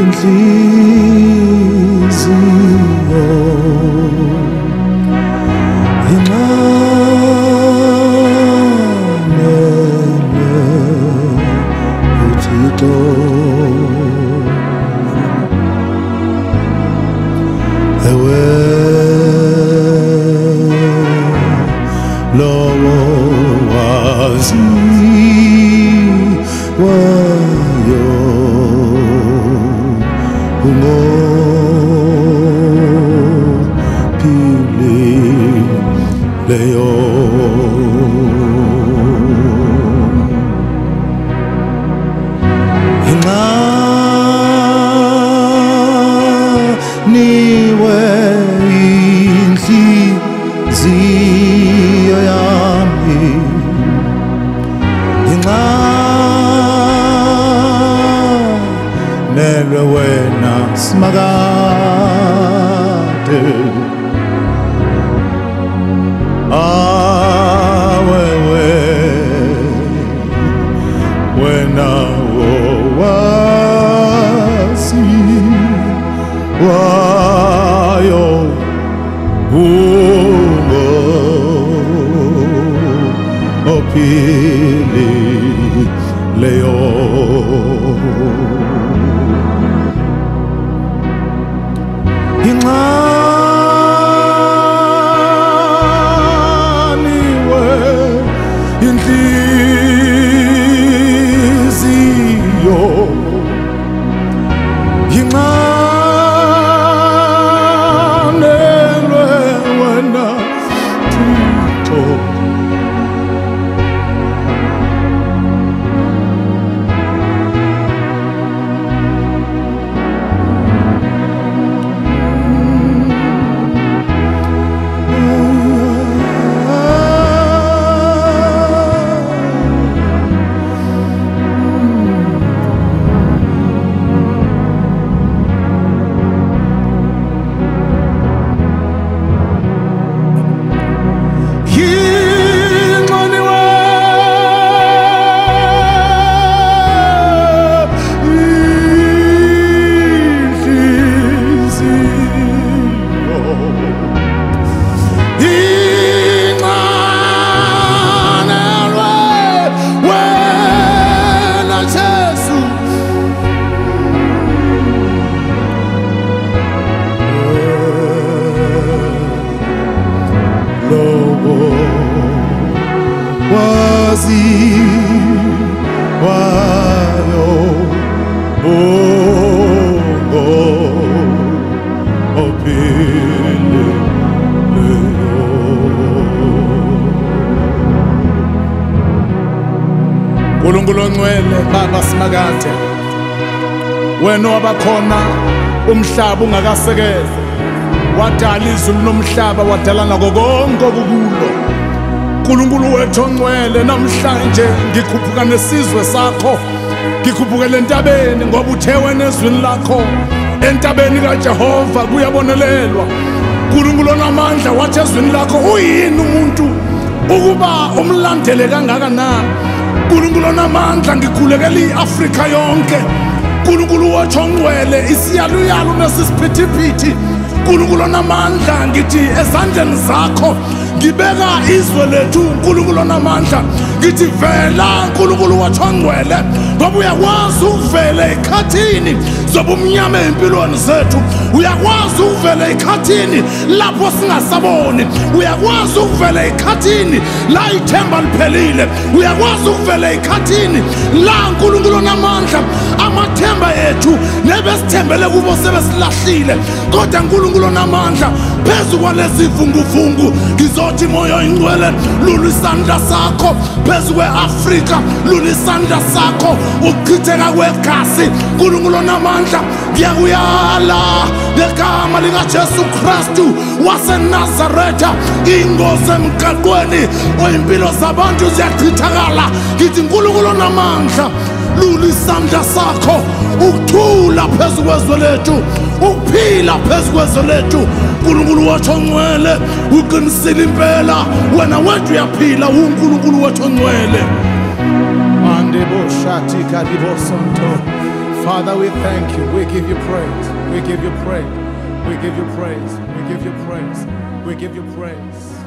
inhliziyo inqanelwe uThixo ewe lowo wazi wayo ungophilileyo inqaniwe inhliziyo yami inqanelwe wena simakade awewe wena owazi wayo ungophilileyo inqaniwe inhliziyo inqanelwe wena Thixo wazi wayo Nkulunkulu ongcwele Baba simakade wena wabakhona umhlaba ungakasekelwa wadala izulu nomhlaba wadala nako konke okukulo Nkulunkulu wethu ongcwele namhlanje ngikhuphuka nesizwe sakho ngikhuphukele entabeni ngoba uthe wena ezwini lakho entabeni kaJehova kuyabonelelwa Nkulunkulu onamandla wathi ezwini lakho uyini umuntu ukuba umlandele kangaka na Nkulunkulu onamandla ngikhulekela iAfrika yonke Nkulunkulu wethu ongcwele isiyaluyalo nesisiphithiphithi Nkulunkulu onamandla ngithi ezandleni zakho ngibeka izwe lethu Nkulunkulu onamandla ngithi vela Nkulunkulu wethu ongcwele ngoba uyakwazi ukuvela ekhathini zobumnyama empilweni zethu uyakwazi ukuvela ekhathini lapho singasaboni uyakwazi ukuvela ekhathini la ithemba liphelile uyakwazi ukuvela ekhathini la Nkulunkulu onamandla amathemba ethu nebesithembele kubo sebesilahlile kodwa Nkulunkulu onamandla phezu kwalezi vunguvungu ngizothi moyo ingcwele lula isandla sakho phezu kweAfrika lula isandla sakho ukuchitheka kwegazi Nkulunkulu onamandla ngiyakuyala ngegama likaJesu Kristu waseNazaretha ingozi emgaqweni oyimpilo zabantu ziyachithakala ngithi Nkulunkulu onamandla lula isandla sakho ukuthula phezu kwezwe lethu ukuphila phezu kwezwe lethu Nkulunkulu wethu ongcwele uqinisile impela wena wethu uyaphila uNkulunkulu wethu ongcwele Ande boshati kadibosonto Father, we thank you. We give you praise. We give you praise. We give you praise. We give you praise. We give you praise.